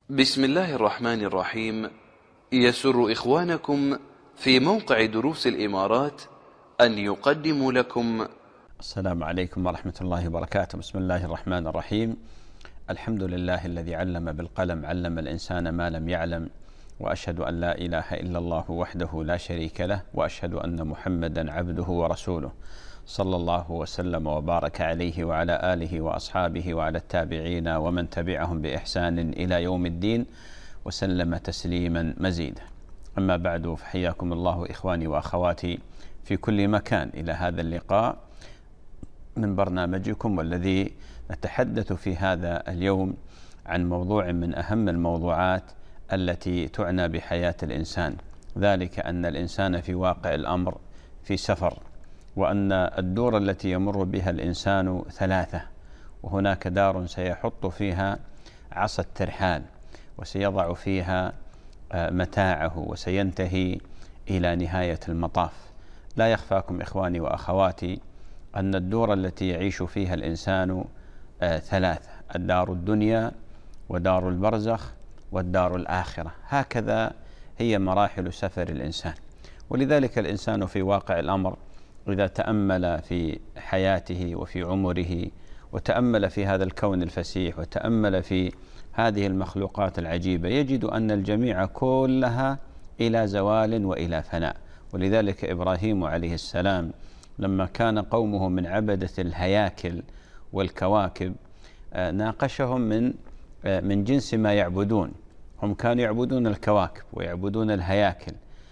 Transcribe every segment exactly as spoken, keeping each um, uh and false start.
بسم الله الرحمن الرحيم. يسر إخوانكم في موقع دروس الإمارات أن يقدموا لكم. السلام عليكم ورحمة الله وبركاته. بسم الله الرحمن الرحيم. الحمد لله الذي علم بالقلم، علم الإنسان ما لم يعلم، وأشهد أن لا إله إلا الله وحده لا شريك له، وأشهد أن محمدا عبده ورسوله، صلى الله وسلم وبارك عليه وعلى آله وأصحابه وعلى التابعين ومن تبعهم بإحسان إلى يوم الدين، وسلم تسليما مزيدا. أما بعد، فحياكم الله إخواني وأخواتي في كل مكان إلى هذا اللقاء من برنامجكم، والذي نتحدث في هذا اليوم عن موضوع من أهم الموضوعات التي تعنى بحياة الإنسان، ذلك أن الإنسان في واقع الأمر في سفر، وأن الدور التي يمر بها الإنسان ثلاثة، وهناك دار سيحط فيها عصا الترحال، وسيضع فيها متاعه، وسينتهي إلى نهاية المطاف. لا يخفاكم إخواني وأخواتي أن الدور التي يعيش فيها الإنسان ثلاثة: الدار الدنيا، ودار البرزخ، والدار الآخرة. هكذا هي مراحل سفر الإنسان. ولذلك الإنسان في واقع الأمر إذا تأمل في حياته وفي عمره، وتأمل في هذا الكون الفسيح، وتأمل في هذه المخلوقات العجيبة، يجد أن الجميع كلها إلى زوال وإلى فناء. ولذلك إبراهيم عليه السلام لما كان قومه من عبدة الهياكل والكواكب ناقشهم من من جنس ما يعبدون. هم كانوا يعبدون الكواكب ويعبدون الهياكل،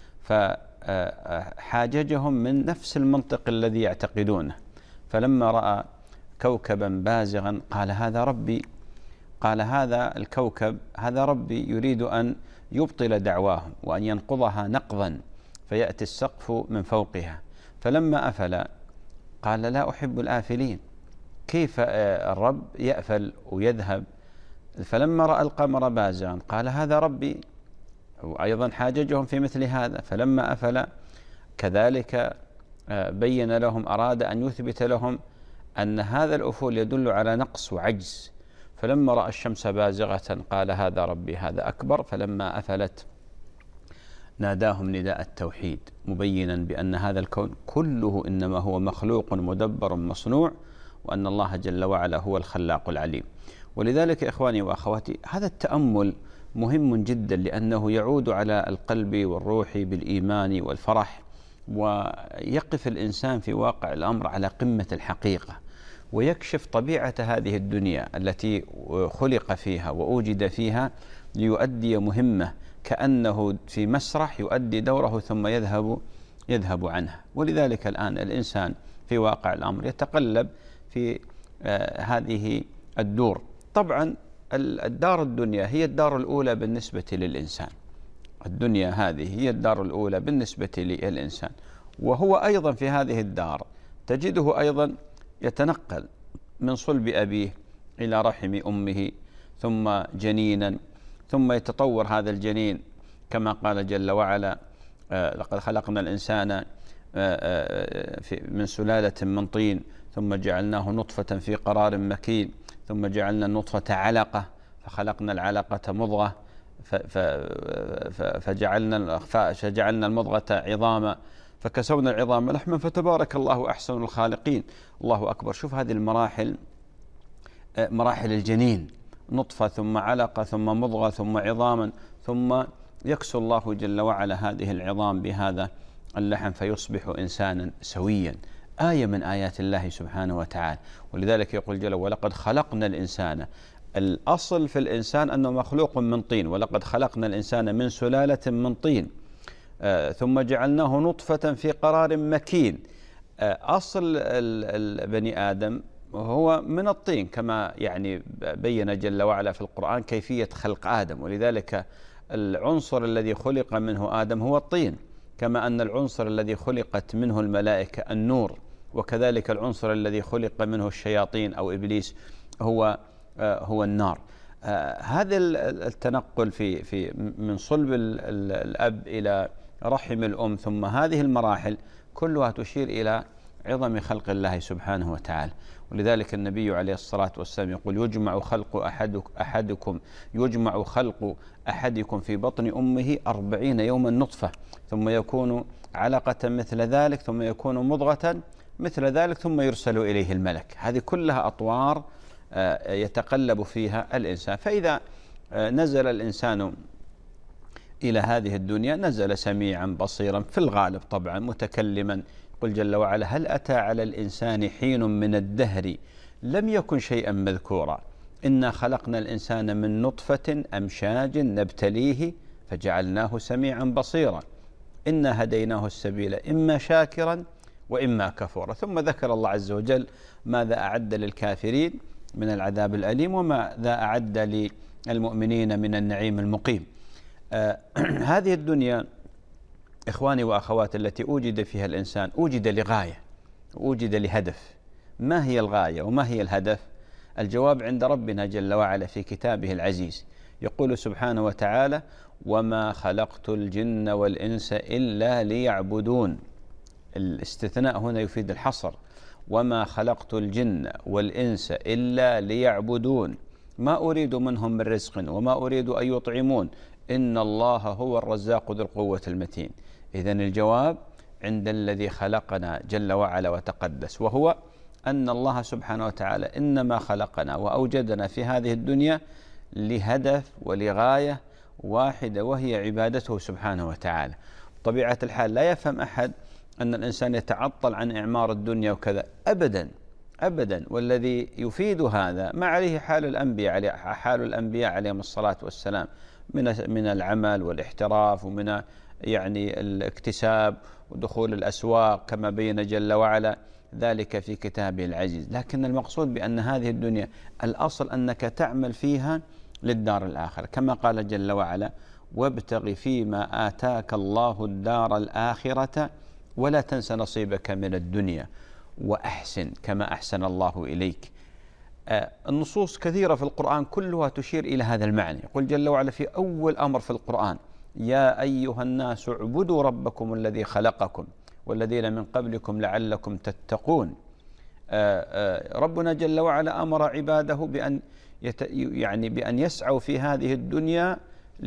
فحاججهم من نفس المنطق الذي يعتقدونه. فلما رأى كوكبا بازغا قال هذا ربي، قال هذا الكوكب هذا ربي، يريد أن يبطل دعواهم وأن ينقضها نقضا فيأتي السقف من فوقها. فلما أفل قال لا أحب الآفلين، كيف الرب يأفل ويذهب؟ فلما رأى القمر بازغا قال هذا ربي، وأيضا حاججهم في مثل هذا. فلما أفل كذلك بين لهم، أراد أن يثبت لهم أن هذا الأفول يدل على نقص وعجز. فلما رأى الشمس بازغة قال هذا ربي هذا أكبر. فلما أفلت ناداهم نداء التوحيد، مبينا بأن هذا الكون كله إنما هو مخلوق مدبر مصنوع، وأن الله جل وعلا هو الخلاق العليم. ولذلك إخواني وأخواتي هذا التأمل مهم جدا، لأنه يعود على القلب والروح بالإيمان والفرح، ويقف الإنسان في واقع الأمر على قمة الحقيقة، ويكشف طبيعة هذه الدنيا التي خلق فيها وأوجد فيها ليؤدي مهمة، كأنه في مسرح يؤدي دوره ثم يذهب يذهب عنها. ولذلك الآن الإنسان في واقع الأمر يتقلب في آه هذه الدور. طبعا الدار الدنيا هي الدار الأولى بالنسبة للإنسان، الدنيا هذه هي الدار الأولى بالنسبة للإنسان، وهو أيضا في هذه الدار تجده أيضا يتنقل من صلب أبيه إلى رحم أمه، ثم جنينا، ثم يتطور هذا الجنين كما قال جل وعلا آه لقد خلقنا الإنسان آه آه من سلالة من طين، ثم جعلناه نطفة في قرار مكين، ثم جعلنا النطفة علقة، فخلقنا العلقة مضغة، فجعلنا فجعلنا المضغة عظاما، فكسونا العظام لحما، فتبارك الله أحسن الخالقين. الله أكبر. شوف هذه المراحل، مراحل الجنين، نطفة ثم علقة ثم مضغة ثم عظاما، ثم يكسو الله جل وعلا هذه العظام بهذا اللحم فيصبح إنسانا سويا. آية من آيات الله سبحانه وتعالى. ولذلك يقول جل: ولقد خلقنا الإنسان. الأصل في الإنسان أنه مخلوق من طين، ولقد خلقنا الإنسان من سلالة من طين آه ثم جعلناه نطفة في قرار مكين. آه أصل البني آدم هو من الطين، كما يعني بين جل وعلا في القرآن كيفية خلق آدم. ولذلك العنصر الذي خلق منه آدم هو الطين، كما أن العنصر الذي خلقت منه الملائكة النور، وكذلك العنصر الذي خلق منه الشياطين أو إبليس هو آه هو النار. آه هذا التنقل في في من صلب الأب إلى رحم الأم، ثم هذه المراحل كلها تشير إلى عظم خلق الله سبحانه وتعالى. ولذلك النبي عليه الصلاة والسلام يقول يجمع خلق أحدك أحدكم يجمع خلق أحدكم في بطن أمه أربعين يوما نطفة ثم يكون علقة مثل ذلك ثم يكون مضغة مثل ذلك ثم يرسل إليه الملك. هذه كلها أطوار يتقلب فيها الإنسان. فإذا نزل الإنسان إلى هذه الدنيا نزل سميعا بصيرا في الغالب طبعا متكلما. قل جل وعلا هل أتى على الإنسان حين من الدهر لم يكن شيئا مذكورا إنا خلقنا الإنسان من نطفة أمشاج نبتليه فجعلناه سميعا بصيرا إنا هديناه السبيل إما شاكرا وإما كفورا. ثم ذكر الله عز وجل ماذا أعد للكافرين من العذاب الأليم وماذا أعد للمؤمنين من النعيم المقيم. آه هذه الدنيا إخواني وأخواتي التي أوجد فيها الإنسان أوجد لغاية وأوجد لهدف. ما هي الغاية وما هي الهدف؟ الجواب عند ربنا جل وعلا في كتابه العزيز. يقول سبحانه وتعالى وما خلقت الجن والإنس إلا ليعبدون. الاستثناء هنا يفيد الحصر. وما خلقت الجن والإنس إلا ليعبدون ما أريد منهم من رزق وما أريد أن يطعمون إن الله هو الرزاق ذو القوة المتين. إذن الجواب عند الذي خلقنا جل وعلا وتقدس، وهو أن الله سبحانه وتعالى إنما خلقنا وأوجدنا في هذه الدنيا لهدف ولغاية واحدة وهي عبادته سبحانه وتعالى. طبيعة الحال لا يفهم أحد أن الإنسان يتعطل عن إعمار الدنيا وكذا أبدا أبدا. والذي يفيد هذا ما عليه حال الأنبياء حال الأنبياء عليهم الصلاة والسلام من من العمل والاحتراف ومن يعني الاكتساب ودخول الأسواق كما بين جل وعلا ذلك في كتابه العزيز. لكن المقصود بأن هذه الدنيا الأصل أنك تعمل فيها للدار الآخرة كما قال جل وعلا وابتغ فيما آتاك الله الدار الآخرة ولا تنس نصيبك من الدنيا وأحسن كما أحسن الله إليك. آه النصوص كثيرة في القرآن كلها تشير إلى هذا المعنى. يقول جل وعلا في أول أمر في القرآن يا أيها الناس اعبدوا ربكم الذي خلقكم والذين من قبلكم لعلكم تتقون. آه آه ربنا جل وعلا أمر عباده بأن يت يعني بأن يسعوا في هذه الدنيا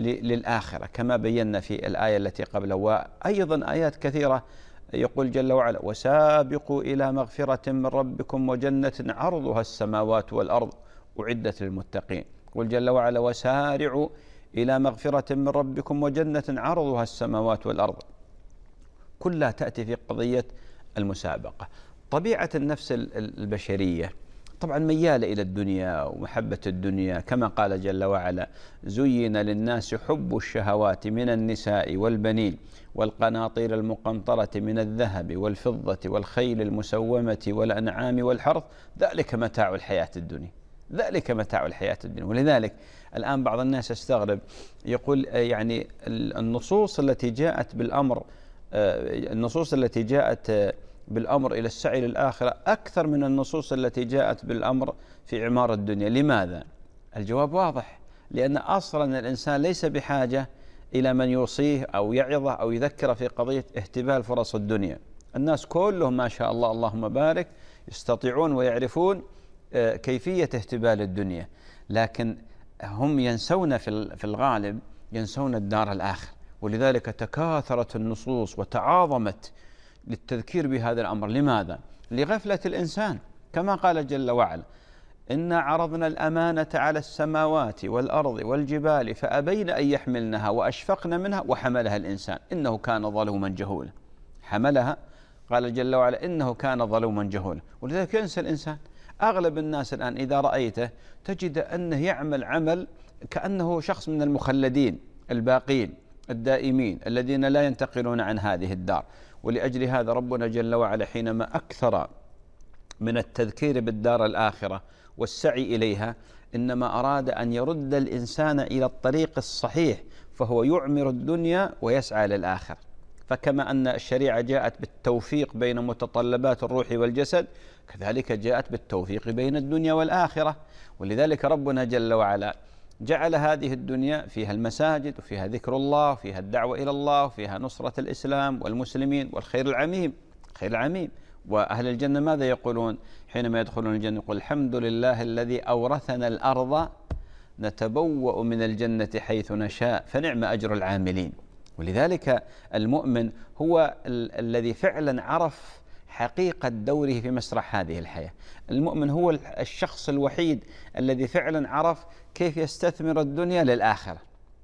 للآخرة كما بينا في الآية التي قبلها. وأيضا آيات كثيرة يقول جل وعلا وسابقوا إلى مغفرة من ربكم وجنة عرضها السماوات والأرض أعدت للمتقين. يقول جل وعلا وسارعوا إلى مغفرة من ربكم وجنة عرضها السماوات والأرض. كلها تأتي في قضية المسابقة. طبيعة النفس البشرية طبعا ميالة إلى الدنيا ومحبة الدنيا كما قال جل وعلا زين للناس حب الشهوات من النساء والبنين والقناطير المقنطرة من الذهب والفضة والخيل المسومة والأنعام والحرث ذلك متاع الحياة الدنيا ذلك متاع الحياة الدنيا. ولذلك الآن بعض الناس يستغرب يقول يعني النصوص التي جاءت بالأمر النصوص التي جاءت بالأمر إلى السعي للآخرة أكثر من النصوص التي جاءت بالأمر في إعمار الدنيا. لماذا؟ الجواب واضح. لأن أصلا الإنسان ليس بحاجة إلى من يوصيه أو يعظه أو يذكر في قضية اهتبال فرص الدنيا. الناس كلهم ما شاء الله اللهم بارك يستطيعون ويعرفون كيفية اهتبال الدنيا، لكن هم ينسون في الغالب ينسون الدار الآخر. ولذلك تكاثرت النصوص وتعاظمت للتذكير بهذا الأمر. لماذا؟ لغفلة الإنسان كما قال جل وعلا إنا عرضنا الأمانة على السماوات والأرض والجبال فأبين أن يحملنها وأشفقن منها وحملها الإنسان إنه كان ظلوما جهولا. حملها قال جل وعلا إنه كان ظلوما جهولا. ولذلك ينسى الإنسان. أغلب الناس الآن إذا رأيته تجد أنه يعمل عمل كأنه شخص من المخلدين الباقين الدائمين الذين لا ينتقلون عن هذه الدار. ولأجل هذا ربنا جل وعلا حينما أكثر من التذكير بالدار الآخرة والسعي إليها إنما أراد أن يرد الإنسان إلى الطريق الصحيح فهو يعمر الدنيا ويسعى للآخرة. فكما أن الشريعة جاءت بالتوفيق بين متطلبات الروح والجسد كذلك جاءت بالتوفيق بين الدنيا والآخرة. ولذلك ربنا جل وعلا جعل هذه الدنيا فيها المساجد وفيها ذكر الله وفيها الدعوة إلى الله وفيها نصرة الإسلام والمسلمين والخير العميم خير العميم وأهل الجنة ماذا يقولون حينما يدخلون الجنة؟ يقول الحمد لله الذي أورثنا الأرض نتبوأ من الجنة حيث نشاء فنعم أجر العاملين. ولذلك المؤمن هو ال الذي فعلا عرف حقيقة دوره في مسرح هذه الحياة. المؤمن هو الشخص الوحيد الذي فعلا عرف كيف يستثمر الدنيا للآخرة،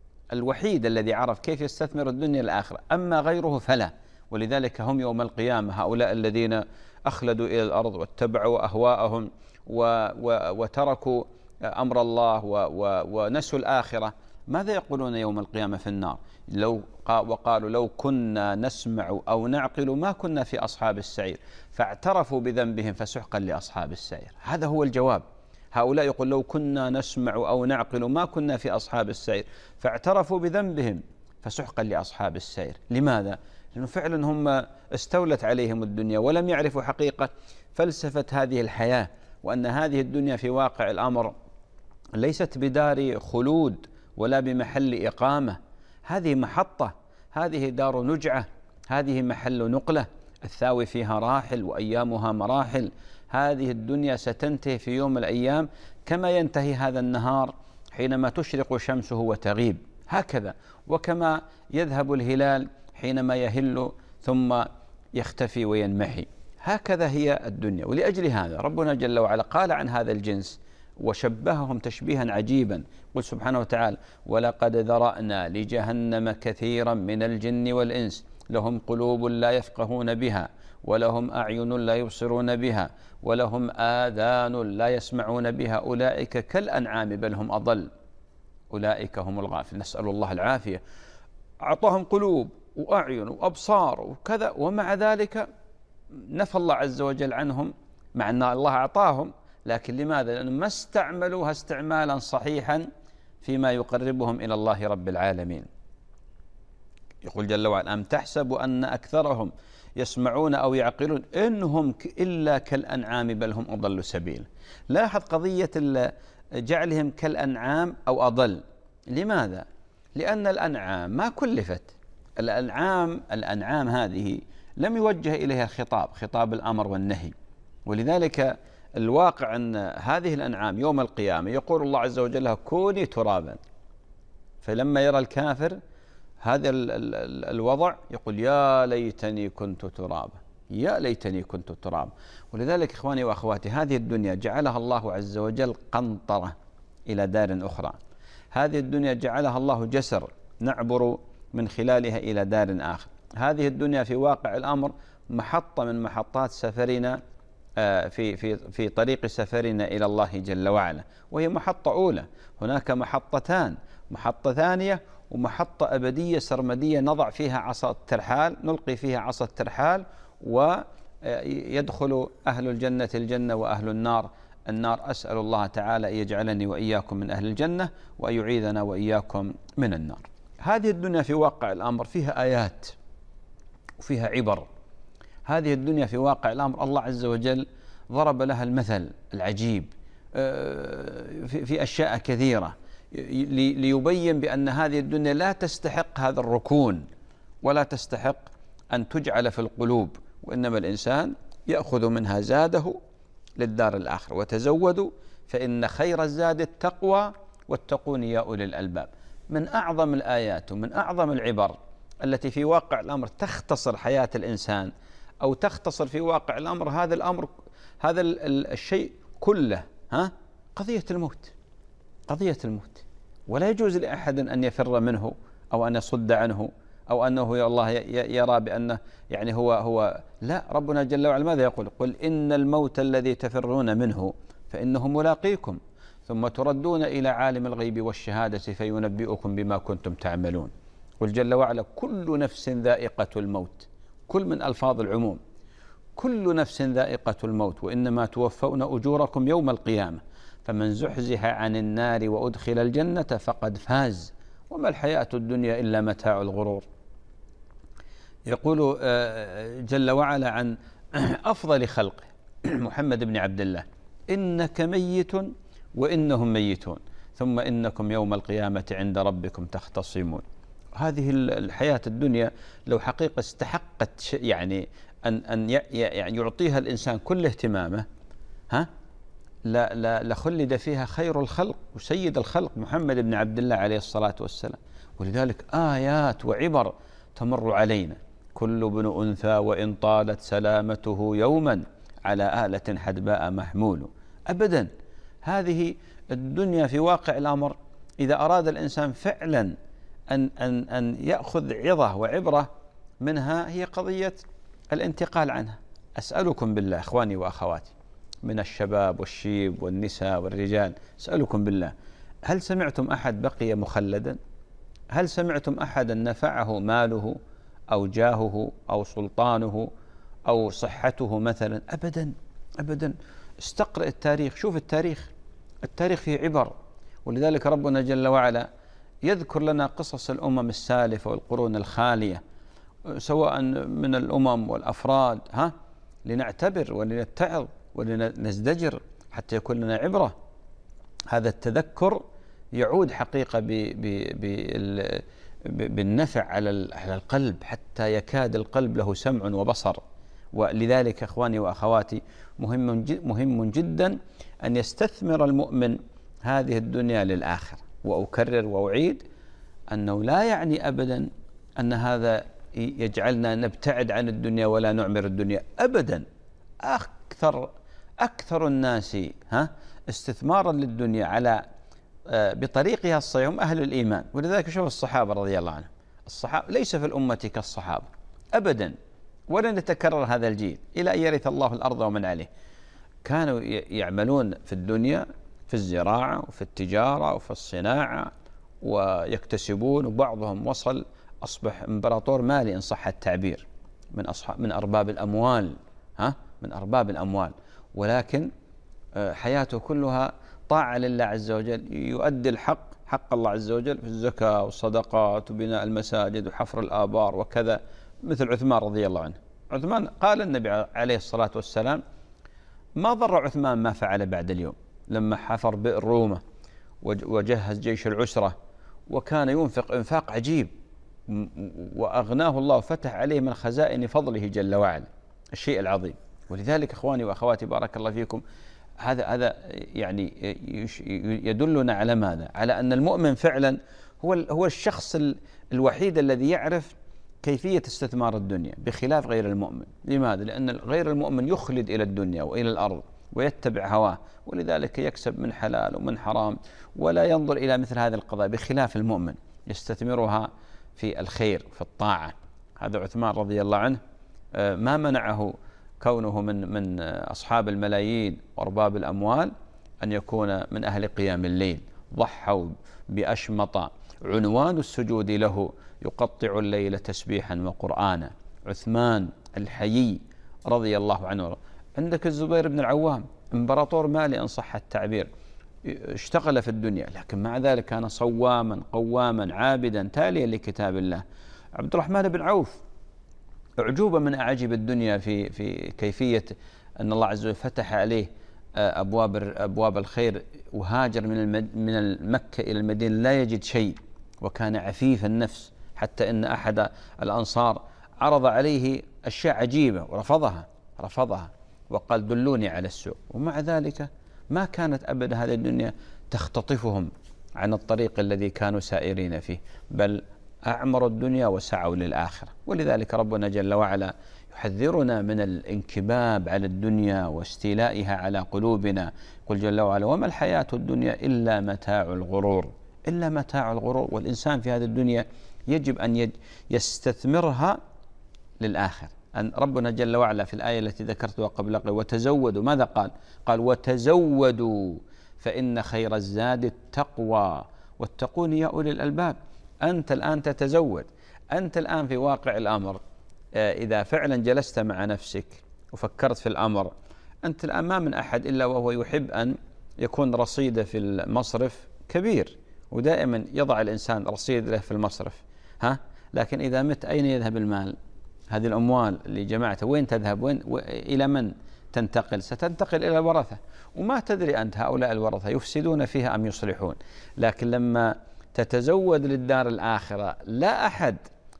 الوحيد الذي عرف كيف يستثمر الدنيا للآخرة، أما غيره فلا. ولذلك هم يوم القيامة هؤلاء الذين أخلدوا إلى الأرض واتبعوا أهواءهم و و وتركوا أمر الله و و ونسوا الآخرة، ماذا يقولون يوم القيامة في النار؟ لو وقالوا لو كنا نسمع أو نعقل ما كنا في أصحاب السعير، فاعترفوا بذنبهم فسحقا لأصحاب السعير. هذا هو الجواب. هؤلاء يقول لو كنا نسمع أو نعقل ما كنا في أصحاب السعير، فاعترفوا بذنبهم فسحقا لأصحاب السعير. لماذا؟ لأنه فعلا هم استولت عليهم الدنيا ولم يعرفوا حقيقة فلسفة هذه الحياة، وأن هذه الدنيا في واقع الأمر ليست بدار خلود ولا بمحل إقامة، هذه محطة، هذه دار نجعة، هذه محل نقلة، الثاوي فيها راحل وأيامها مراحل. هذه الدنيا ستنتهي في يوم من الأيام كما ينتهي هذا النهار حينما تشرق شمسه وتغيب، هكذا. وكما يذهب الهلال حينما يهل ثم يختفي وينمحي، هكذا هي الدنيا. ولأجل هذا ربنا جل وعلا قال عن هذا الجنس وشبههم تشبيها عجيبا، قل سبحانه وتعالى ولقد ذرأنا لجهنم كثيرا من الجن والإنس لهم قلوب لا يفقهون بها ولهم أعين لا يبصرون بها ولهم آذان لا يسمعون بها أولئك كالأنعام بل هم أضل أولئك هم الغافلون. نسأل الله العافية. أعطاهم قلوب وأعين وأبصار وكذا، ومع ذلك نفى الله عز وجل عنهم، مع أن الله أعطاهم، لكن لماذا؟ لأنهم ما استعملوها استعمالا صحيحا فيما يقربهم إلى الله رب العالمين. يقول جل وعلا أم تحسب أن أكثرهم يسمعون أو يعقلون إنهم إلا كالأنعام بل هم أضل سبيل. لاحظ قضية جعلهم كالأنعام أو أضل. لماذا؟ لأن الأنعام ما كلفت. الأنعام الأنعام هذه لم يوجه إليها خطاب خطاب الأمر والنهي، ولذلك الواقع أن هذه الأنعام يوم القيامة يقول الله عز وجل لها كوني ترابا، فلما يرى الكافر هذا الوضع يقول يا ليتني كنت ترابا، يا ليتني كنت ترابا. ولذلك إخواني وأخواتي هذه الدنيا جعلها الله عز وجل قنطرة إلى دار أخرى. هذه الدنيا جعلها الله جسر نعبر من خلالها إلى دار آخر. هذه الدنيا في واقع الأمر محطة من محطات سفرنا في في في طريق سفرنا إلى الله جل وعلا، وهي محطة أولى. هناك محطتان، محطة ثانية ومحطة أبدية سرمدية نضع فيها عصا الترحال، نلقي فيها عصا الترحال ويدخل أهل الجنة الجنة وأهل النار النار. أسأل الله تعالى أن يجعلني وإياكم من أهل الجنة وأن يعيذنا وإياكم من النار. هذه الدنيا في واقع الأمر فيها آيات وفيها عبر. هذه الدنيا في واقع الأمر الله عز وجل ضرب لها المثل العجيب في أشياء كثيرة ليبين بأن هذه الدنيا لا تستحق هذا الركون ولا تستحق أن تجعل في القلوب، وإنما الإنسان يأخذ منها زاده للدار الآخرة. وتزودوا فإن خير الزاد التقوى واتقون يا أولي الألباب. من أعظم الآيات ومن أعظم العبر التي في واقع الأمر تختصر حياة الإنسان أو تختصر في واقع الأمر هذا الأمر هذا الشيء كله، ها قضية الموت. قضية الموت، ولا يجوز لأحد أن يفر منه أو أن يصد عنه أو أنه يا الله يرى بأنه يعني هو هو لا. ربنا جل وعلا ماذا يقول؟ قل إن الموت الذي تفرون منه فإنه ملاقيكم ثم تردون إلى عالم الغيب والشهادة فينبئكم بما كنتم تعملون. قل جل وعلا كل نفس ذائقة الموت، كل من ألفاظ العموم، كل نفس ذائقة الموت وإنما توفون أجوركم يوم القيامة فمن زحزح عن النار وأدخل الجنة فقد فاز وما الحياة الدنيا إلا متاع الغرور. يقول جل وعلا عن أفضل خلقه محمد بن عبد الله إنك ميت وإنهم ميتون ثم إنكم يوم القيامة عند ربكم تختصمون. هذه الحياة الدنيا لو حقيقة استحقت يعني أن أن يعني يعطيها الإنسان كل اهتمامه، ها لا لا لخلد فيها خير الخلق وسيد الخلق محمد بن عبد الله عليه الصلاة والسلام. ولذلك آيات وعبر تمر علينا: كل ابن أنثى وإن طالت سلامته يوما على آلة حدباء محمول. أبدا، هذه الدنيا في واقع الأمر إذا أراد الإنسان فعلا أن أن أن يأخذ عظة وعبرة منها هي قضية الانتقال عنها. أسألكم بالله إخواني وأخواتي من الشباب والشيب والنساء والرجال، أسألكم بالله، هل سمعتم أحد بقي مخلدا؟ هل سمعتم أحدا نفعه ماله أو جاهه أو سلطانه أو صحته مثلا؟ أبدا أبدا. استقرأ التاريخ، شوف التاريخ، التاريخ فيه عبر. ولذلك ربنا جل وعلا يذكر لنا قصص الأمم السالفة والقرون الخالية، سواء من الأمم والأفراد، ها لنعتبر ولنتعظ ولنزدجر حتى يكون لنا عبرة. هذا التذكر يعود حقيقة ب ب ب بالنفع على القلب، حتى يكاد القلب له سمع وبصر. ولذلك إخواني وأخواتي مهم مهم جدا أن يستثمر المؤمن هذه الدنيا للآخرة. وأكرر وأعيد أنه لا يعني أبدا أن هذا يجعلنا نبتعد عن الدنيا ولا نعمر الدنيا أبدا. أكثر أكثر الناس ها استثمارا للدنيا على بطريقها الصحيح هم أهل الإيمان. ولذلك شوف الصحابة رضي الله عنهم، الصحابة ليس في الأمة كالصحابة أبدا، ولن يتكرر هذا الجيل إلى أن يرث الله الأرض ومن عليه. كانوا يعملون في الدنيا في الزراعة وفي التجارة وفي الصناعة ويكتسبون، وبعضهم وصل أصبح إمبراطور مالي إن صح التعبير، من أصحاب من أرباب الأموال، ها من أرباب الأموال، ولكن حياته كلها طاعة لله عز وجل، يؤدي الحق حق الله عز وجل في الزكاة والصدقات وبناء المساجد وحفر الآبار وكذا، مثل عثمان رضي الله عنه. عثمان قال النبي عليه الصلاة والسلام: ما ضر عثمان ما فعل بعد اليوم، لما حفر بئر رومة وجهز جيش العسرة وكان ينفق إنفاق عجيب، وأغناه الله وفتح عليه من خزائن فضله جل وعلا، الشيء العظيم. ولذلك إخواني وأخواتي بارك الله فيكم، هذا هذا يعني يدلنا على ماذا؟ على أن المؤمن فعلا هو هو الشخص الوحيد الذي يعرف كيفية استثمار الدنيا بخلاف غير المؤمن. لماذا؟ لأن غير المؤمن يخلد إلى الدنيا وإلى الأرض ويتبع هواه، ولذلك يكسب من حلال ومن حرام ولا ينظر إلى مثل هذه القضايا، بخلاف المؤمن يستثمرها في الخير في الطاعة. هذا عثمان رضي الله عنه ما منعه كونه من من أصحاب الملايين وأرباب الأموال أن يكون من أهل قيام الليل. ضحوا بأشمط عنوان السجود له يقطع الليل تسبيحا وقرآنا. عثمان الحيي رضي الله عنه. عندك الزبير بن العوام إمبراطور مالي إن صح التعبير، اشتغل في الدنيا لكن مع ذلك كان صواما قواما عابدا تاليا لكتاب الله. عبد الرحمن بن عوف أعجوبة من أعاجيب الدنيا في في كيفية أن الله عز وجل فتح عليه أبواب أبواب الخير، وهاجر من من مكة إلى المدينة لا يجد شيء، وكان عفيف النفس، حتى أن أحد الأنصار عرض عليه أشياء عجيبة ورفضها رفضها وقال: دلوني على السوق. ومع ذلك ما كانت أبدا هذه الدنيا تختطفهم عن الطريق الذي كانوا سائرين فيه، بل أعمروا الدنيا وسعوا للآخرة. ولذلك ربنا جل وعلا يحذرنا من الانكباب على الدنيا واستيلائها على قلوبنا. قل جل وعلا: وما الحياة الدنيا إلا متاع الغرور، إلا متاع الغرور. والإنسان في هذه الدنيا يجب أن يستثمرها للآخر. أن ربنا جل وعلا في الآية التي ذكرتها قبل قليل: وتزودوا، ماذا قال؟ قال: وتزودوا فإن خير الزاد التقوى واتقون يا أولي الألباب. أنت الآن تتزود، أنت الآن في واقع الأمر إذا فعلا جلست مع نفسك وفكرت في الأمر، أنت الآن ما من أحد إلا وهو يحب أن يكون رصيده في المصرف كبير، ودائما يضع الإنسان رصيد له في المصرف، ها؟ لكن إذا مت أين يذهب المال؟ هذه الأموال اللي جمعتها وين تذهب؟ وين إلى من تنتقل؟ ستنتقل إلى الورثة، وما تدري أنت هؤلاء الورثة يفسدون فيها أم يصلحون. لكن لما تتزود للدار الآخرة لا أحد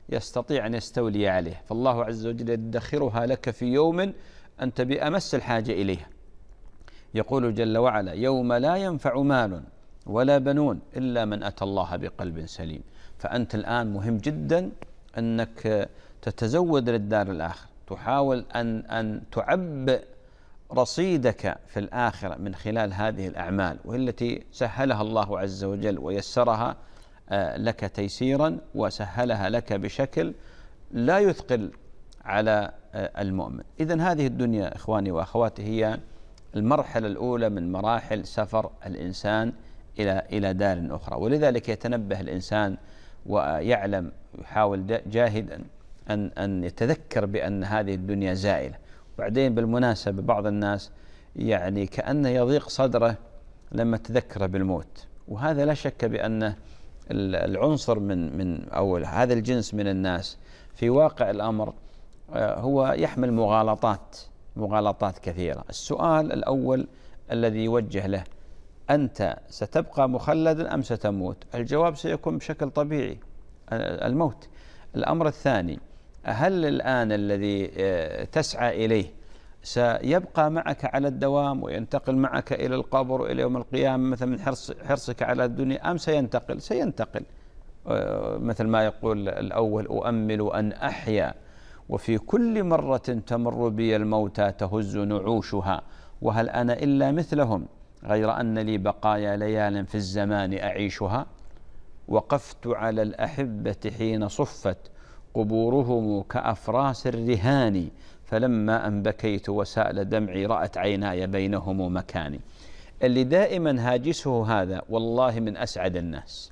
يستطيع أن يستولي عليه، فالله عز وجل يدخرها لك في يوم أنت بأمس الحاجة إليها. يقول جل وعلا: يوم لا ينفع مال ولا بنون إلا من أتى الله بقلب سليم. فأنت الآن مهم جدا أنك تتزود للدار الآخرة، تحاول أن أن تعبئ رصيدك في الآخرة من خلال هذه الأعمال، والتي سهلها الله عز وجل ويسرها لك تيسيرا، وسهلها لك بشكل لا يثقل على المؤمن. إذن هذه الدنيا إخواني وأخواتي هي المرحلة الأولى من مراحل سفر الإنسان إلى إلى دار أخرى، ولذلك يتنبه الإنسان ويعلم، يحاول جاهدا أن أن يتذكر بأن هذه الدنيا زائلة. وبعدين بالمناسبة بعض الناس يعني كأنه يضيق صدره لما تذكر بالموت، وهذا لا شك بأنه العنصر من من أو هذا الجنس من الناس في واقع الأمر هو يحمل مغالطات مغالطات كثيرة. السؤال الأول الذي يوجه له: أنت ستبقى مخلدا أم ستموت؟ الجواب سيكون بشكل طبيعي الموت. الأمر الثاني: هل الآن الذي تسعى إليه سيبقى معك على الدوام وينتقل معك إلى القبر وإلى يوم القيامة مثل من حرص حرصك على الدنيا، أم سينتقل؟ سينتقل مثل ما يقول الأول: أؤمل أن أحيا وفي كل مرة تمر بي الموتى تهز نعوشها، وهل أنا إلا مثلهم غير أن لي بقايا ليال في الزمان أعيشها. وقفت على الأحبة حين صفت قبورهم كأفراس الرهان، فلما أن بكيت وسال دمعي رأت عيناي بينهم مكاني. اللي دائما هاجسه هذا والله من أسعد الناس.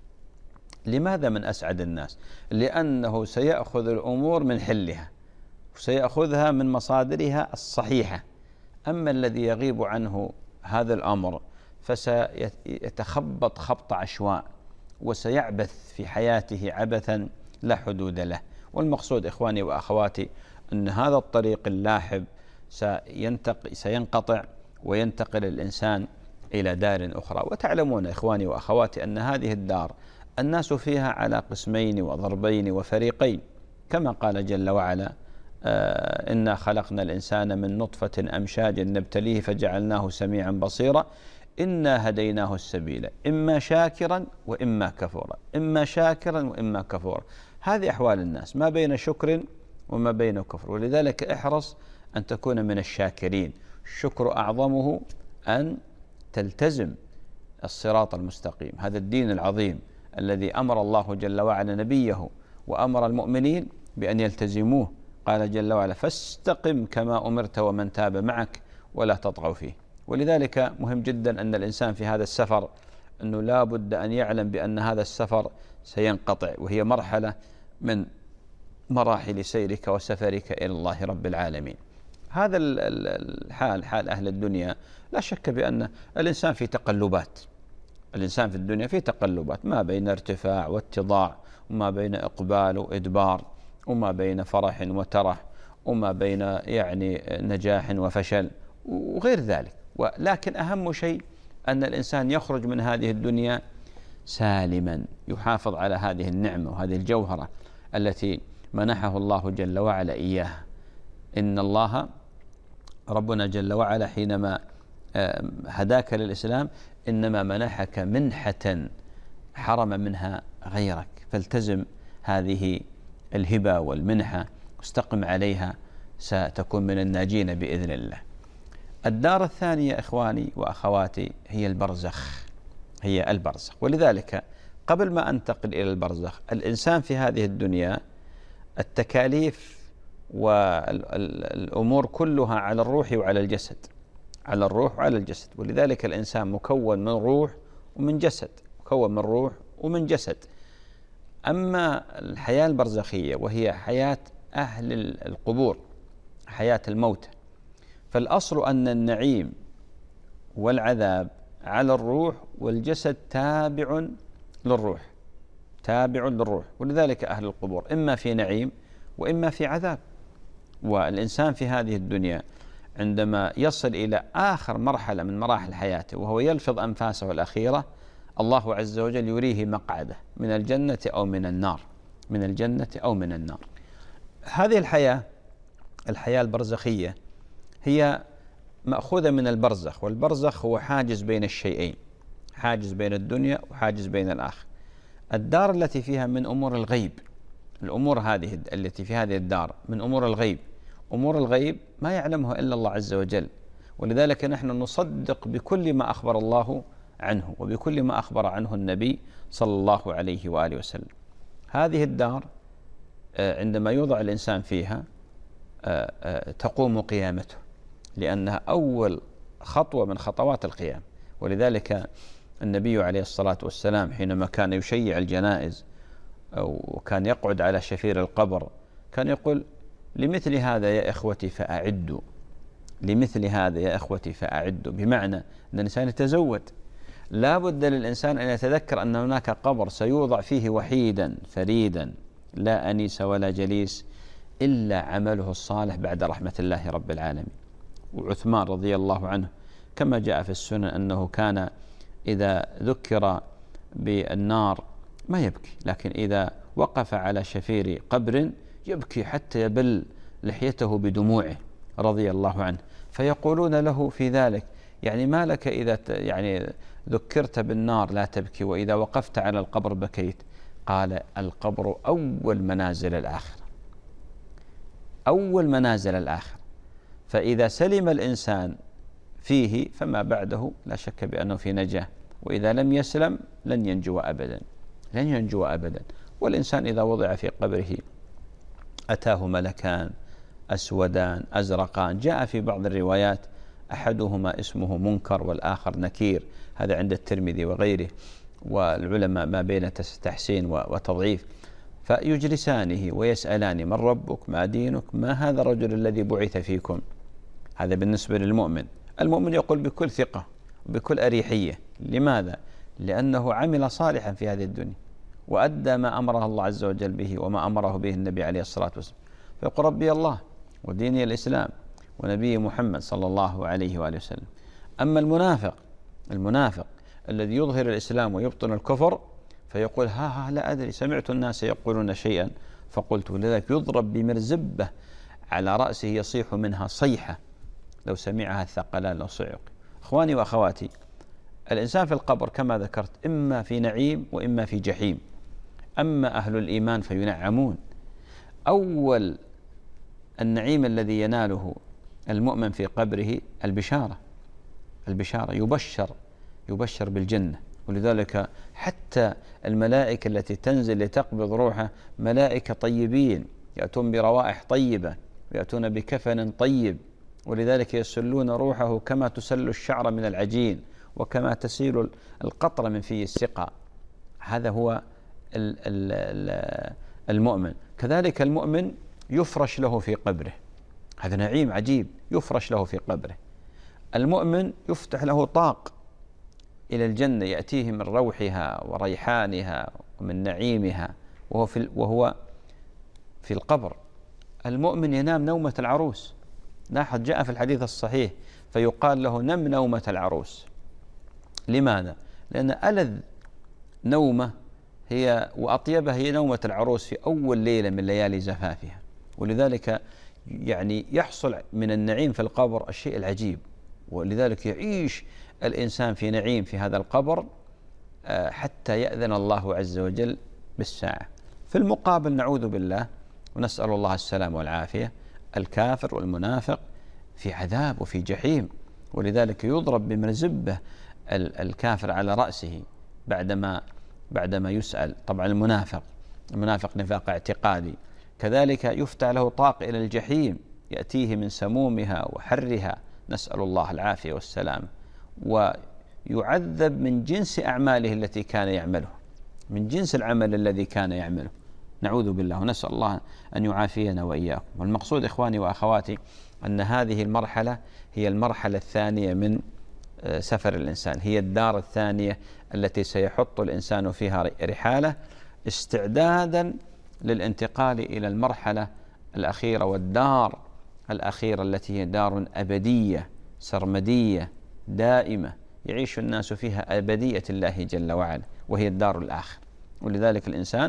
لماذا من أسعد الناس؟ لأنه سيأخذ الأمور من حلها وسيأخذها من مصادرها الصحيحة. أما الذي يغيب عنه هذا الأمر فسيتخبط خبط عشواء وسيعبث في حياته عبثا لا حدود له. والمقصود إخواني وأخواتي أن هذا الطريق اللاحب سينقطع وينتقل الإنسان إلى دار أخرى. وتعلمون إخواني وأخواتي أن هذه الدار الناس فيها على قسمين وضربين وفريقين، كما قال جل وعلا: آه إنا خلقنا الإنسان من نطفة أمشاج نبتليه فجعلناه سميعا بصيرا إنا هديناه السبيل إما شاكرا وإما كفورا، إما شاكرا وإما كفورا. هذه أحوال الناس ما بين شكر وما بين كفر، ولذلك احرص أن تكون من الشاكرين. الشكر أعظمه أن تلتزم الصراط المستقيم، هذا الدين العظيم الذي أمر الله جل وعلا نبيه وأمر المؤمنين بأن يلتزموه. قال جل وعلا: فاستقم كما أمرت ومن تاب معك ولا تطغوا فيه. ولذلك مهم جدا أن الإنسان في هذا السفر أنه لا بد أن يعلم بأن هذا السفر سينقطع، وهي مرحلة من مراحل سيرك وسفرك إلى الله رب العالمين. هذا الحال حال أهل الدنيا لا شك بأن الإنسان في تقلبات. الإنسان في الدنيا في تقلبات ما بين ارتفاع واتضاع، وما بين إقبال وإدبار، وما بين فرح وترح، وما بين يعني نجاح وفشل وغير ذلك. ولكن أهم شيء أن الإنسان يخرج من هذه الدنيا سالما، يحافظ على هذه النعمة وهذه الجوهرة التي منحه الله جل وعلا إياها. إن الله ربنا جل وعلا حينما هداك للإسلام إنما منحك منحة حرم منها غيرك، فالتزم هذه الهبة والمنحة واستقم عليها، ستكون من الناجين بإذن الله. الدار الثانية إخواني وأخواتي هي البرزخ، هي البرزخ. ولذلك قبل ما أنتقل إلى البرزخ، الإنسان في هذه الدنيا التكاليف والأمور كلها على الروح وعلى الجسد، على الروح وعلى الجسد. ولذلك الإنسان مكون من روح ومن جسد، مكون من روح ومن جسد. أما الحياة البرزخية وهي حياة أهل القبور، حياة الموتى، فالأصل أن النعيم والعذاب على الروح، والجسد تابع للروح، تابع للروح. ولذلك أهل القبور إما في نعيم وإما في عذاب. والإنسان في هذه الدنيا عندما يصل إلى آخر مرحلة من مراحل حياته وهو يلفظ أنفاسه الأخيرة، الله عز وجل يريه مقعده من الجنة أو من النار. من الجنة أو من النار. هذه الحياة الحياة البرزخية هي مأخوذة من البرزخ، والبرزخ هو حاجز بين الشيئين، حاجز بين الدنيا وحاجز بين الآخرة. الدار التي فيها من أمور الغيب، الأمور هذه التي في هذه الدار من أمور الغيب، أمور الغيب ما يعلمها إلا الله عز وجل، ولذلك نحن نصدق بكل ما أخبر الله عنه وبكل ما أخبر عنه النبي صلى الله عليه وآله وسلم. هذه الدار عندما يوضع الإنسان فيها تقوم قيامته، لأنها أول خطوة من خطوات القيام. ولذلك النبي عليه الصلاة والسلام حينما كان يشيع الجنائز أو كان يقعد على شفير القبر كان يقول: لمثل هذا يا إخوتي فأعدوا، لمثل هذا يا إخوتي فأعدوا، بمعنى أن الإنسان يتزود. لا بد للإنسان أن يتذكر أن هناك قبر سيوضع فيه وحيدا فريدا لا أنيس ولا جليس إلا عمله الصالح بعد رحمة الله رب العالمين. وعثمان رضي الله عنه كما جاء في السنن أنه كان إذا ذكر بالنار ما يبكي، لكن إذا وقف على شفير قبر يبكي حتى يبل لحيته بدموعه رضي الله عنه. فيقولون له في ذلك: يعني ما لك إذا يعني ذكرت بالنار لا تبكي وإذا وقفت على القبر بكيت؟ قال: القبر أول منازل الآخرة، أول منازل الآخرة، فإذا سلم الإنسان فيه فما بعده لا شك بأنه في نجاة، وإذا لم يسلم لن ينجو أبدا، لن ينجو أبدا. والإنسان إذا وضع في قبره أتاه ملكان أسودان أزرقان، جاء في بعض الروايات أحدهما اسمه منكر والآخر نكير، هذا عند الترمذي وغيره، والعلماء ما بين تحسين وتضعيف، فيجلسانه ويسألان: من ربك؟ ما دينك؟ ما هذا الرجل الذي بعث فيكم؟ هذا بالنسبة للمؤمن. المؤمن يقول بكل ثقة وبكل أريحية. لماذا؟ لأنه عمل صالحا في هذه الدنيا وأدى ما أمره الله عز وجل به وما أمره به النبي عليه الصلاة والسلام، فيقول: ربي الله وديني الإسلام ونبي محمد صلى الله عليه وآله وسلم. أما المنافق المنافق الذي يظهر الإسلام ويبطن الكفر فيقول: ها ها لا أدري، سمعت الناس يقولون شيئا فقلت. لذلك يضرب بمرزبة على رأسه يصيح منها صيحة لو سمعها الثقلان لو صعق. أخواني وأخواتي، الإنسان في القبر كما ذكرت إما في نعيم وإما في جحيم. أما أهل الإيمان فينعمون. أول النعيم الذي يناله المؤمن في قبره البشارة، البشارة يبشر يبشر بالجنة. ولذلك حتى الملائكة التي تنزل لتقبض روحه ملائكة طيبين يأتون بروائح طيبة ويأتون بكفن طيب، ولذلك يسلون روحه كما تسل الشعر من العجين وكما تسيل القطرة من في السقاء. هذا هو المؤمن. كذلك المؤمن يفرش له في قبره، هذا نعيم عجيب، يفرش له في قبره. المؤمن يفتح له طاق إلى الجنة يأتيه من روحها وريحانها ومن نعيمها وهو في, وهو في القبر. المؤمن ينام نومة العروس، لاحظ جاء في الحديث الصحيح فيقال له: نم نومة العروس. لماذا؟ لأن ألذ نومة هي وأطيبها هي نومة العروس في أول ليلة من ليالي زفافها. ولذلك يعني يحصل من النعيم في القبر الشيء العجيب، ولذلك يعيش الإنسان في نعيم في هذا القبر حتى يأذن الله عز وجل بالساعة. في المقابل نعوذ بالله ونسأل الله السلام والعافية، الكافر والمنافق في عذاب وفي جحيم. ولذلك يضرب بمرزبة الكافر على رأسه بعدما بعدما يسأل. طبعا المنافق المنافق نفاق اعتقادي. كذلك يفتح له طاق إلى الجحيم يأتيه من سمومها وحرها، نسأل الله العافية والسلام، ويعذب من جنس أعماله التي كان يعمله، من جنس العمل الذي كان يعمله، نعوذ بالله ونسأل الله أن يعافينا وإياكم. والمقصود إخواني وأخواتي أن هذه المرحلة هي المرحلة الثانية من سفر الإنسان، هي الدار الثانية التي سيحط الإنسان فيها رحاله استعدادا للانتقال إلى المرحلة الأخيرة والدار الأخيرة التي هي دار أبدية سرمدية دائمة يعيش الناس فيها أبدية الله جل وعلا، وهي الدار الآخرة. ولذلك الإنسان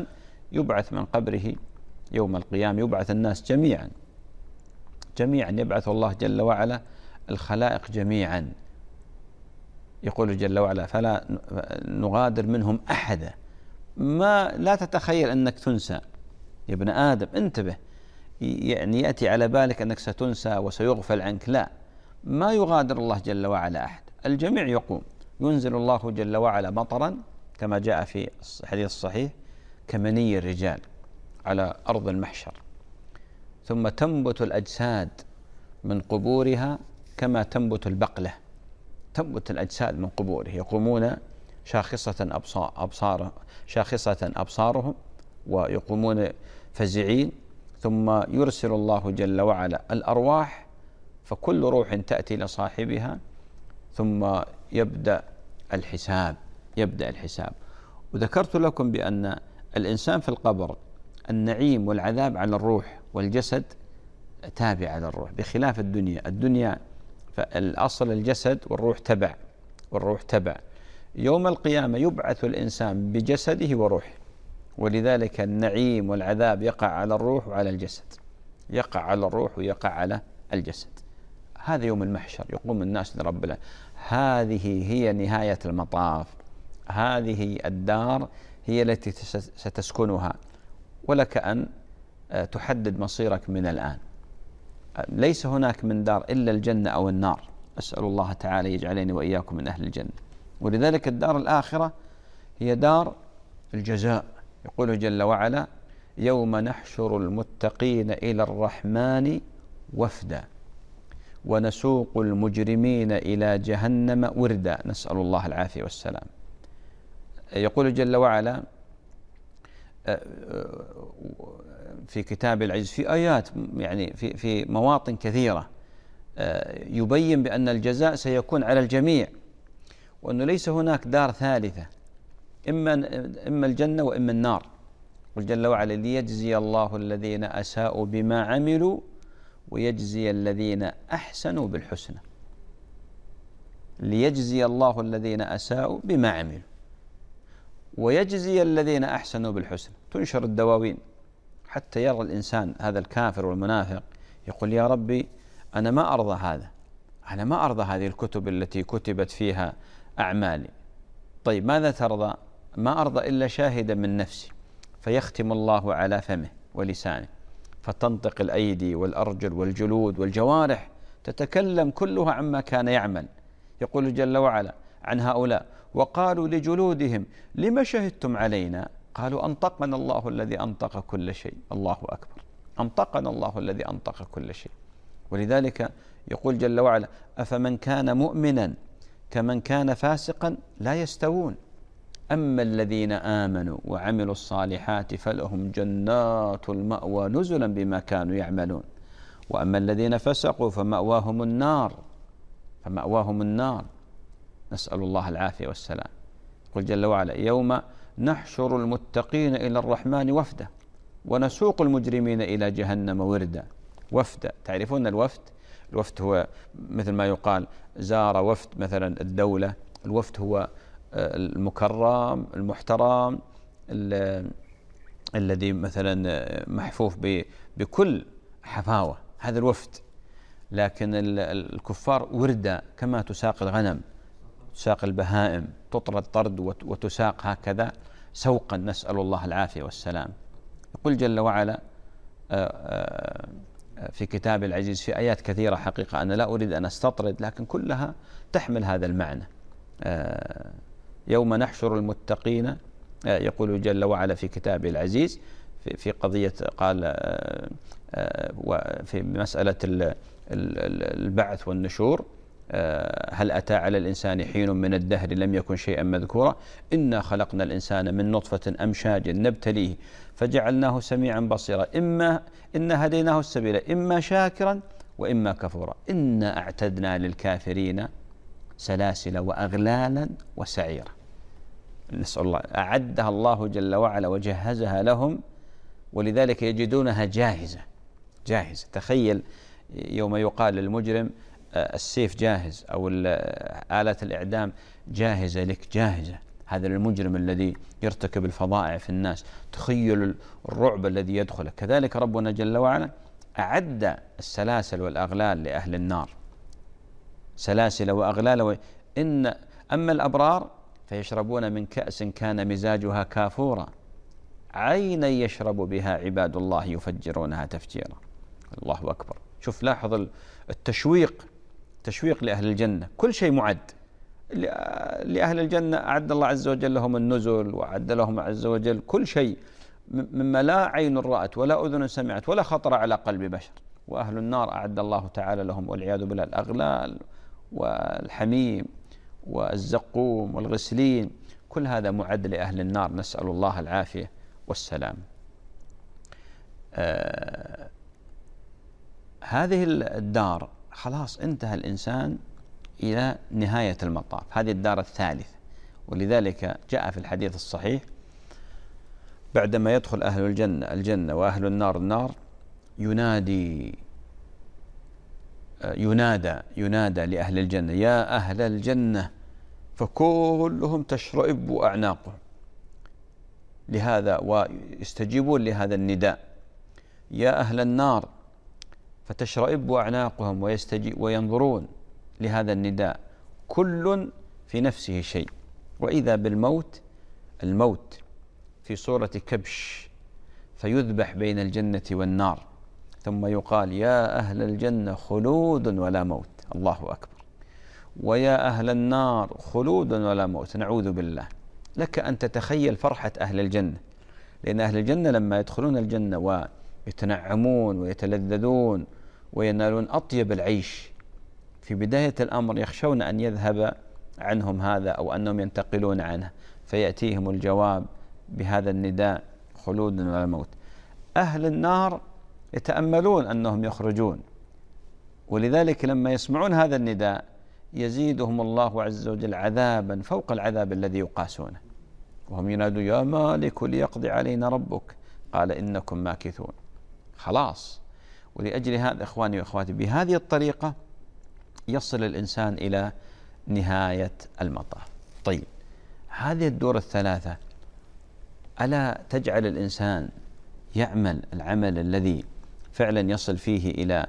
يبعث من قبره يوم القيامة، يبعث الناس جميعا جميعا يبعث الله جل وعلا الخلائق جميعا. يقول جل وعلا: فلا نغادر منهم أحدا. ما لا تتخيل أنك تنسى يا ابن آدم، انتبه، يعني يأتي على بالك أنك ستنسى وسيغفل عنك، لا، ما يغادر الله جل وعلا أحد، الجميع يقوم. ينزل الله جل وعلا مطرا كما جاء في الحديث الصحيح كمني الرجال على أرض المحشر، ثم تنبت الأجساد من قبورها كما تنبت البقلة. تنبت الأجساد من قبوره، يقومون شاخصة أبصار أبصار شاخصة أبصارهم ويقومون فزعين، ثم يرسل الله جل وعلا الأرواح، فكل روح تأتي لصاحبها، ثم يبدأ الحساب يبدأ الحساب. وذكرت لكم بأن الإنسان في القبر النعيم والعذاب على الروح، والجسد تابع للروح، بخلاف الدنيا. الدنيا فالأصل الجسد والروح تبع والروح تبع. يوم القيامة يبعث الإنسان بجسده وروحه، ولذلك النعيم والعذاب يقع على الروح وعلى الجسد، يقع على الروح ويقع على الجسد. هذا يوم المحشر، يقوم الناس لرب الله. هذه هي نهاية المطاف، هذه الدار هي التي ستسكنها، ولك أن تحدد مصيرك من الآن. ليس هناك من دار إلا الجنة أو النار، أسأل الله تعالى يجعلني وإياكم من أهل الجنة. ولذلك الدار الآخرة هي دار الجزاء. يقول جل وعلا: يوم نحشر المتقين إلى الرحمن وفدا ونسوق المجرمين إلى جهنم وردا، نسأل الله العافية والسلام. يقول جل وعلا في كتاب العزيز في آيات، يعني في في مواطن كثيرة، يبين بأن الجزاء سيكون على الجميع، وأنه ليس هناك دار ثالثة، إما إما الجنة وإما النار. قل جل وعلا: ليجزي الله الذين أساءوا بما عملوا ويجزي الذين أحسنوا بالحسنى. ليجزي الله الذين أساءوا بما عملوا ويجزي الذين أحسنوا بالحسنى. تنشر الدواوين حتى يرى الإنسان هذا الكافر والمنافق يقول: يا ربي أنا ما أرضى هذا، أنا ما أرضى هذه الكتب التي كتبت فيها أعمالي. طيب ماذا ترضى؟ ما أرضى إلا شاهدا من نفسي. فيختم الله على فمه ولسانه، فتنطق الأيدي والأرجل والجلود والجوارح، تتكلم كلها عما كان يعمل. يقول جل وعلا عن هؤلاء: وقالوا لجلودهم لما شهدتم علينا؟ قالوا أنطقنا الله الذي أنطق كل شيء. الله أكبر، أنطقنا الله الذي أنطق كل شيء. ولذلك يقول جل وعلا: أفمن كان مؤمنا كمن كان فاسقا لا يستوون، أما الذين آمنوا وعملوا الصالحات فلهم جنات المأوى نزلا بما كانوا يعملون، وأما الذين فسقوا فمأواهم النار فمأواهم النار نسأل الله العافية والسلام. يقول جل وعلا: يوم نحشر المتقين إلى الرحمن وفدا ونسوق المجرمين إلى جهنم وردا. وفدا، تعرفون الوفد؟ الوفد هو مثل ما يقال زار وفد مثلا الدولة. الوفد هو المكرم المحترم الذي مثلا محفوف بكل حفاوة، هذا الوفد. لكن الكفار وردة، كما تساق الغنم، تساق البهائم، تطرد طرد وتساق هكذا سوقا، نسأل الله العافية والسلام. يقول جل وعلا في كتاب العزيز في آيات كثيرة، حقيقة أنا لا أريد أن أستطرد، لكن كلها تحمل هذا المعنى. يوم نحشر المتقين، يقول جل وعلا في كتابه العزيز في قضية، قال في مسألة البعث والنشور: هل أتى على الإنسان حين من الدهر لم يكن شيئا مذكورا إنا خلقنا الإنسان من نطفة أمشاج نبتليه فجعلناه سميعا بصيرا إما إنا هديناه السبيل إما شاكرا وإما كفورا إنا أعتدنا للكافرين سلاسل وأغلالا وسعيرا. نسأل الله، أعدها الله جل وعلا وجهزها لهم، ولذلك يجدونها جاهزة جاهزة. تخيل يوم يقال للمجرم السيف جاهز أو آلة الإعدام جاهزة لك، جاهزة، هذا المجرم الذي يرتكب الفظائع في الناس، تخيل الرعب الذي يدخله. كذلك ربنا جل وعلا أعد السلاسل والأغلال لأهل النار، سلاسل وأغلال. إن أما الأبرار فيشربون من كأس كان مزاجها كافورا عينا يشرب بها عباد الله يفجرونها تفجيرا. الله أكبر. شوف، لاحظ التشويق، تشويق لأهل الجنة، كل شيء معد لأهل الجنة. أعد الله عز وجل لهم النزل، وأعد لهم عز وجل كل شيء مما لا عين رأت ولا أذن سمعت ولا خطر على قلب بشر. وأهل النار أعد الله تعالى لهم والعياذ بالله الأغلال والحميم والزقوم والغسلين، كل هذا معد لأهل النار، نسأل الله العافية والسلام. آه هذه الدار خلاص انتهى الإنسان إلى نهاية المطاف، هذه الدار الثالثة. ولذلك جاء في الحديث الصحيح بعدما يدخل أهل الجنة الجنة وأهل النار النار ينادي ينادى ينادى لأهل الجنة: يا أهل الجنة، فكلهم تشرئب أعناقهم لهذا ويستجيبون لهذا النداء. يا أهل النار، فتشرئب أعناقهم ويستجيب وينظرون لهذا النداء، كل في نفسه شيء. وإذا بالموت، الموت في صورة كبش فيذبح بين الجنة والنار، ثم يقال: يا أهل الجنة خلود ولا موت. الله أكبر. ويا أهل النار خلود ولا موت، نعوذ بالله. لك أن تتخيل فرحة أهل الجنة، لأن أهل الجنة لما يدخلون الجنة ويتنعمون ويتلذذون وينالون أطيب العيش، في بداية الأمر يخشون أن يذهب عنهم هذا أو أنهم ينتقلون عنه، فيأتيهم الجواب بهذا النداء: خلود ولا موت. أهل النار يتأملون أنهم يخرجون، ولذلك لما يسمعون هذا النداء يزيدهم الله عز وجل عذابا فوق العذاب الذي يقاسونه، وهم ينادون: يا مالك ليقضي علينا ربك، قال إنكم ماكثون. خلاص. ولأجل هذا إخواني وأخواتي، بهذه الطريقة يصل الإنسان إلى نهاية المطاف. طيب، هذه الدور الثلاثة ألا تجعل الإنسان يعمل العمل الذي فعلا يصل فيه إلى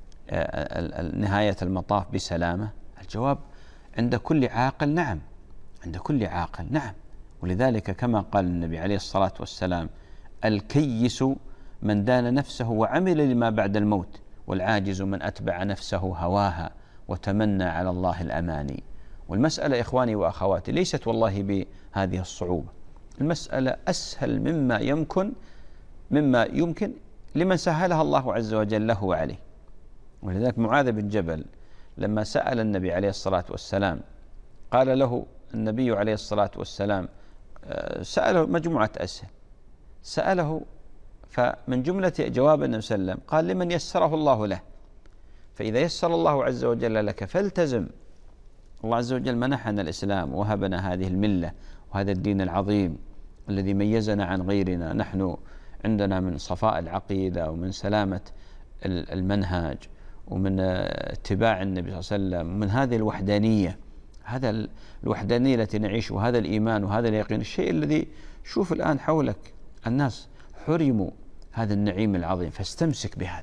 نهاية المطاف بسلامة؟ الجواب عند كل عاقل نعم، عند كل عاقل نعم. ولذلك كما قال النبي عليه الصلاة والسلام: الكيس من دان نفسه وعمل لما بعد الموت، والعاجز من أتبع نفسه هواها وتمنى على الله الأماني. والمسألة إخواني وأخواتي ليست والله بهذه الصعوبة، المسألة أسهل مما يمكن مما يمكن لمن سهلها الله عز وجل له وعليه. ولذلك معاذ بن جبل لما سأل النبي عليه الصلاة والسلام، قال له النبي عليه الصلاة والسلام، سأله مجموعة أسئلة، سأله فمن جملة جواب النبي صلى الله عليه وسلم قال: لمن يسره الله له، فإذا يسر الله عز وجل لك فالتزم. الله عز وجل منحنا الإسلام وهبنا هذه الملة وهذا الدين العظيم الذي ميزنا عن غيرنا. نحن عندنا من صفاء العقيدة ومن سلامة المنهج ومن اتباع النبي صلى الله عليه وسلم ومن هذه الوحدانية، هذا الوحدانية التي نعيش، وهذا الإيمان وهذا اليقين. الشيء الذي شوف الآن حولك الناس حرموا هذا النعيم العظيم، فاستمسك بهذا،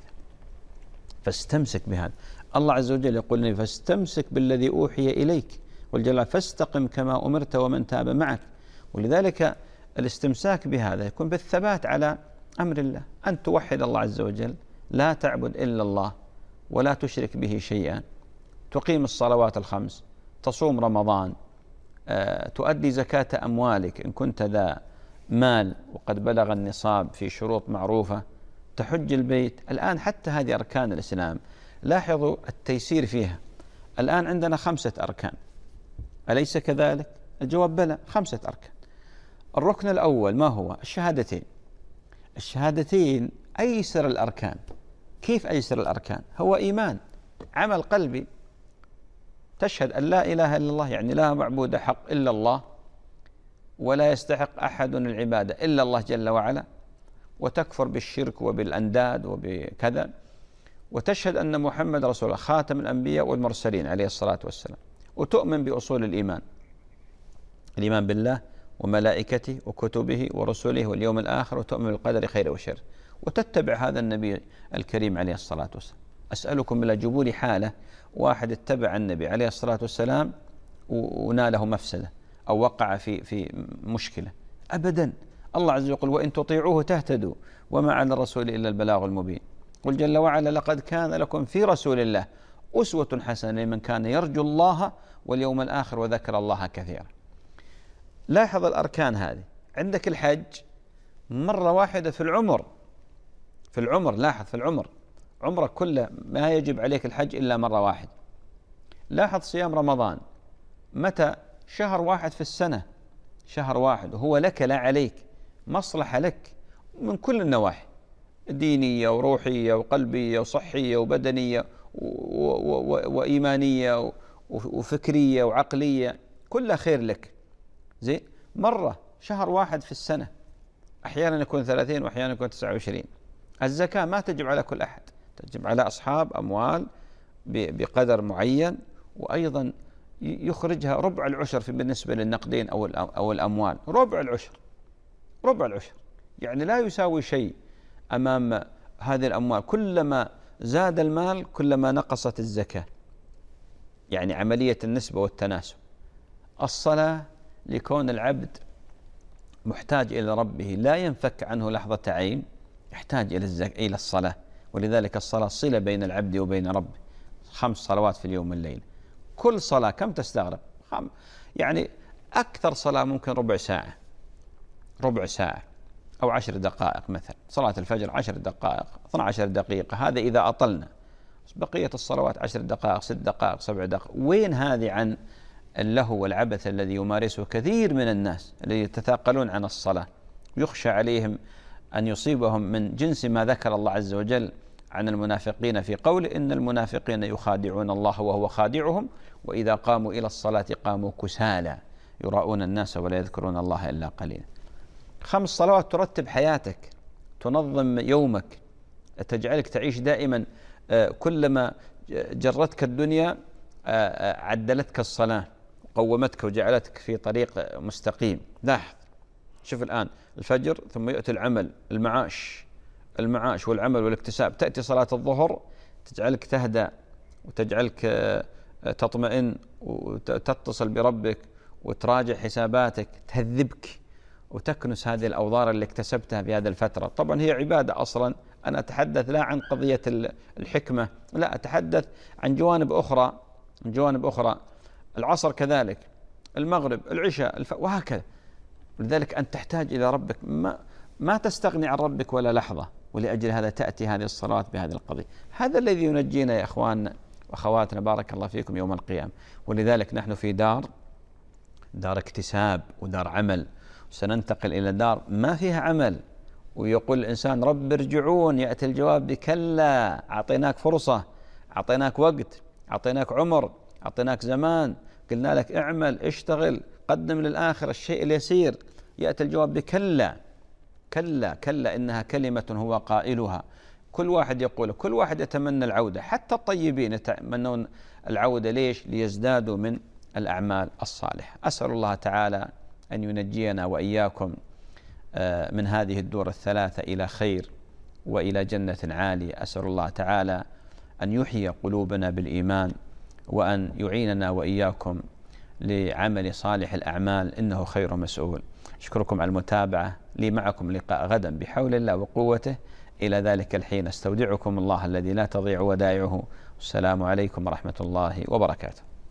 فاستمسك بهذا. الله عز وجل يقول لي: فاستمسك بالذي أوحي إليك والجلال فاستقم كما أمرت ومن تاب معك. ولذلك الاستمساك بهذا يكون بالثبات على أمر الله، أن توحد الله عز وجل، لا تعبد إلا الله ولا تشرك به شيئا، تقيم الصلوات الخمس، تصوم رمضان، أه، تؤدي زكاة أموالك إن كنت ذا مال وقد بلغ النصاب في شروط معروفة، تحج البيت. الآن حتى هذه أركان الإسلام لاحظوا التيسير فيها. الآن عندنا خمسة أركان، أليس كذلك؟ الجواب بلى، خمسة أركان. الركن الأول ما هو؟ الشهادتين. الشهادتين أيسر الأركان. كيف أيسر الأركان؟ هو إيمان، عمل قلبي، تشهد أن لا إله إلا الله، يعني لا معبود حق إلا الله ولا يستحق أحد العبادة إلا الله جل وعلا، وتكفر بالشرك وبالأنداد وبكذا، وتشهد أن محمد رسول الله خاتم الأنبياء والمرسلين عليه الصلاة والسلام، وتؤمن بأصول الإيمان. الإيمان بالله وملائكته وكتبه ورسله واليوم الآخر، وتؤمن بالقدر خير وشر، وتتبع هذا النبي الكريم عليه الصلاة والسلام. أسألكم بالله جيبوا لي حالة واحد اتبع النبي عليه الصلاة والسلام وناله مفسدة أو وقع في في مشكلة، أبدا. الله عز وجل يقول: وإن تطيعوه تهتدوا وما على الرسول إلا البلاغ المبين. قل جل وعلا: لقد كان لكم في رسول الله أسوة حسنة لمن كان يرجو الله واليوم الآخر وذكر الله كثيرا. لاحظ الأركان هذه. عندك الحج مرة واحدة في العمر، في العمر لاحظ في العمر عمرك كله ما يجب عليك الحج إلا مرة واحدة. لاحظ صيام رمضان متى؟ شهر واحد في السنة، شهر واحد، وهو لك لا عليك، مصلحة لك من كل النواحي، دينية وروحية وقلبية وصحية وبدنية وإيمانية وفكرية وعقلية، كلها خير لك. زين، مرة شهر واحد في السنة، أحيانا يكون ثلاثين وأحيانا يكون تسعة وعشرين. الزكاة ما تجب على كل أحد، تجب على أصحاب أموال بقدر معين، وأيضا يخرجها ربع العشر في بالنسبة للنقدين أو أو الأموال، ربع العشر، ربع العشر، يعني لا يساوي شيء أمام هذه الأموال. كلما زاد المال كلما نقصت الزكاة، يعني عملية النسبة والتناسب. الصلاة لكون العبد محتاج إلى ربه لا ينفك عنه لحظة عين، يحتاج إلى الزكاة إلى الصلاة، ولذلك الصلاة صلة بين العبد وبين ربه. خمس صلوات في اليوم والليل، كل صلاة كم تستغرب؟ خم يعني أكثر صلاة ممكن ربع ساعة، ربع ساعة أو عشر دقائق مثلا. صلاة الفجر عشر دقائق، اثنى عشر دقيقة، هذا إذا أطلنا. بقية الصلوات عشر دقائق، ست دقائق، سبع دقائق. وين هذه عن اللهو والعبث الذي يمارسه كثير من الناس الذي يتثاقلون عن الصلاة، يخشى عليهم أن يصيبهم من جنس ما ذكر الله عز وجل عن المنافقين في قوله: إن المنافقين يخادعون الله وهو خادعهم وإذا قاموا إلى الصلاة قاموا كسالى يراؤون الناس ولا يذكرون الله إلا قليلا. خمس صلوات ترتب حياتك، تنظم يومك، تجعلك تعيش دائما، كلما جرتك الدنيا عدلتك الصلاة، قومتك وجعلتك في طريق مستقيم. لاحظ، شوف الآن الفجر ثم يأتي العمل، المعاش، المعاش والعمل والاكتساب. تأتي صلاة الظهر تجعلك تهدى وتجعلك تطمئن وتتصل بربك وتراجع حساباتك، تهذبك وتكنس هذه الأوضار اللي اكتسبتها في هذه الفترة. طبعا هي عبادة أصلا، أنا أتحدث لا عن قضية الحكمة، لا، أتحدث عن جوانب أخرى، عن جوانب أخرى. العصر كذلك، المغرب، العشاء، الف... وهكذا. لذلك أنت تحتاج إلى ربك، ما ما تستغني عن ربك ولا لحظة، ولأجل هذا تأتي هذه الصلوات بهذه القضية. هذا الذي ينجينا يا إخواننا وأخواتنا، بارك الله فيكم، يوم القيامة. ولذلك نحن في دار دار اكتساب ودار عمل، سننتقل إلى دار ما فيها عمل. ويقول الإنسان: رب ارجعون، يأتي الجواب بكلا، أعطيناك فرصة، أعطيناك وقت، أعطيناك عمر، أعطيناك زمان، قلنا لك اعمل، اشتغل، قدم للآخر الشيء اليسير. يأتي الجواب بكلا، كلا كلا إنها كلمة هو قائلها. كل واحد يقول، كل واحد يتمنى العودة، حتى الطيبين يتمنون العودة. ليش؟ ليزدادوا من الأعمال الصالحة. أسأل الله تعالى أن ينجينا وإياكم من هذه الدور الثلاثة إلى خير وإلى جنة عالية. أسأل الله تعالى أن يحيي قلوبنا بالإيمان، وأن يعيننا وإياكم لعمل صالح الأعمال، إنه خير مسؤول. أشكركم على المتابعة، لي معكم لقاء غدا بحول الله وقوته. إلى ذلك الحين استودعكم الله الذي لا تضيع ودائعه. السلام عليكم ورحمة الله وبركاته.